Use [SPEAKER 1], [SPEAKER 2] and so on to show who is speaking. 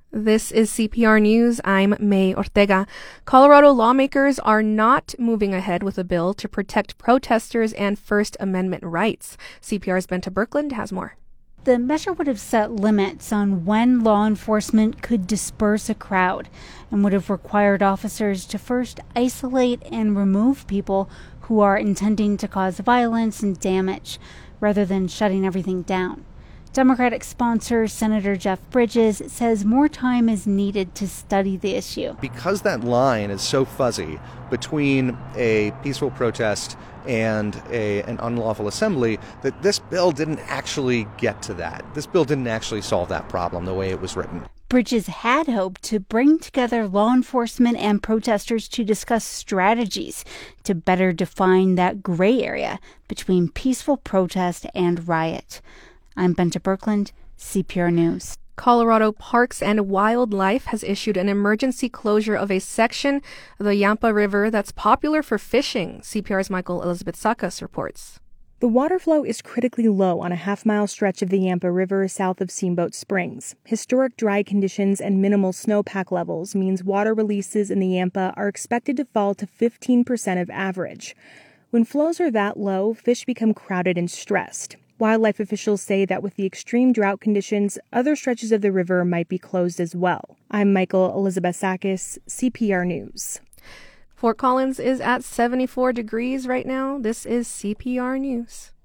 [SPEAKER 1] This is CPR News. I'm May Ortega. Colorado lawmakers are not moving ahead with a bill to protect protesters and First Amendment rights. CPR's Benta Birkeland has more.
[SPEAKER 2] The measure would have set limits on when law enforcement could disperse a crowd and would have required officers to first isolate and remove people who are intending to cause violence and damage, rather than shutting everything down. Democratic sponsor Senator Jeff Bridges says more time is needed to study the issue.
[SPEAKER 3] Because that line is so fuzzy between a peaceful protest and an unlawful assembly, that this bill didn't actually get to that. This bill didn't actually solve that problem the way it was written.
[SPEAKER 2] Bridges had hoped to bring together law enforcement and protesters to discuss strategies to better define that gray area between peaceful protest and riot. I'm Benta Birkeland, CPR News.
[SPEAKER 1] Colorado Parks and Wildlife has issued an emergency closure of a section of the Yampa River that's popular for fishing. CPR's Michael Elizabeth Sakas reports.
[SPEAKER 4] The water flow is critically low on a half-mile stretch of the Yampa River south of Steamboat Springs. Historic dry conditions and minimal snowpack levels means water releases in the Yampa are expected to fall to 15% of average. When flows are that low, fish become crowded and stressed. Wildlife officials say that with the extreme drought conditions, other stretches of the river might be closed as well. I'm Michael Elizabeth Sakas, CPR News.
[SPEAKER 1] Fort Collins is at 74 degrees right now. This is CPR News.